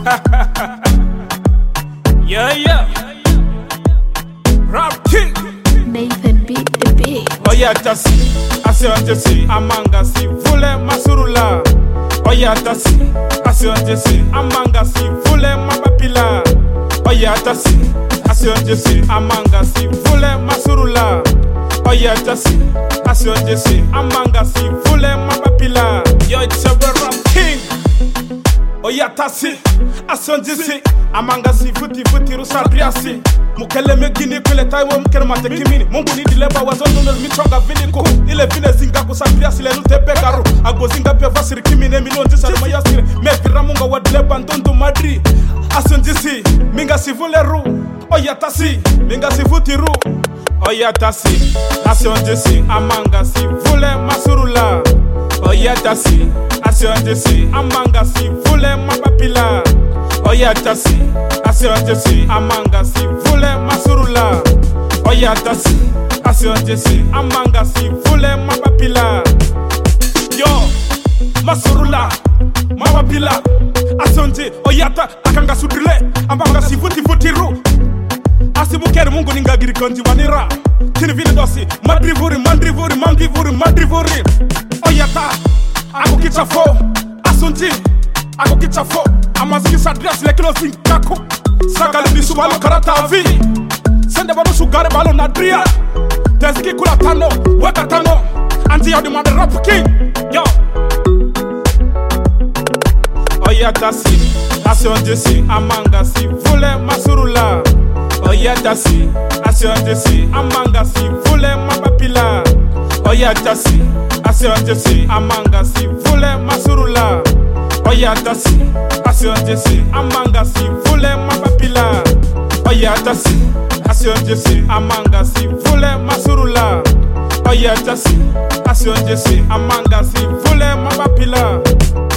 Yeah. Rap King. Nathan beat the beat. Oyatasi, asionjesi, amangasi, vule masurula. Oyatasi, asionjesi, amangasi, vule mabapila. Oyatasi, asionjesi, amangasi, vule masurula. Oyatasi, asionjesi, amangasi, vule mabapila. Yo, it's a Rap King. Oyatasi, asionjesi, amangasi, futi rusabriasi. Mukele megini kule taiwa mkele mate kimini Mungu ni dileba wazono nel michonga viniku Ile vine zinga kusabria sile nute begaru Agbo zinga pia vasiri kimine milonji sari mayasiri Mefira munga wa dileba ndundu madri Asionjisi, minga sivule ru Oyatasi, minga sivuti ru Oyatasi, asionjisi, amanga sivule masurula Oyatasi, asionjisi, amanga sivule mabapila Oyatasi, asionjesi, amangasi, vule masurula. Oyatasi, asionjesi, amangasi, vule mabapila. Yo, masurula, mabapila. Asionje, oyata, akanga sudrile, amangasi, vuti ru. Asibukeri mungu ningagiri konji wanira. Kini vini dosi, mandrivuri. Oyata, ako kichafo, asionje, ako kichafo. Amaziki sadrias lekilo zinkaku Sakali nisu walo karata avi Sende wano sugare walo nadria Teziki kula tano, weka tano Anti yao di mande Rap King. Yo Oyatasi, asionjesi, amangasi, vule masurula Oyatasi, asionjesi, amangasi, vule mabapila Oyatasi, asionjesi, amangasi, vule masurula Oyatasi, asionjesi, amangasi, vule mabapila Oyatasi, asionjesi, amangasi, vule masurula Oyatasi, asionjesi, amangasi, vule mabapila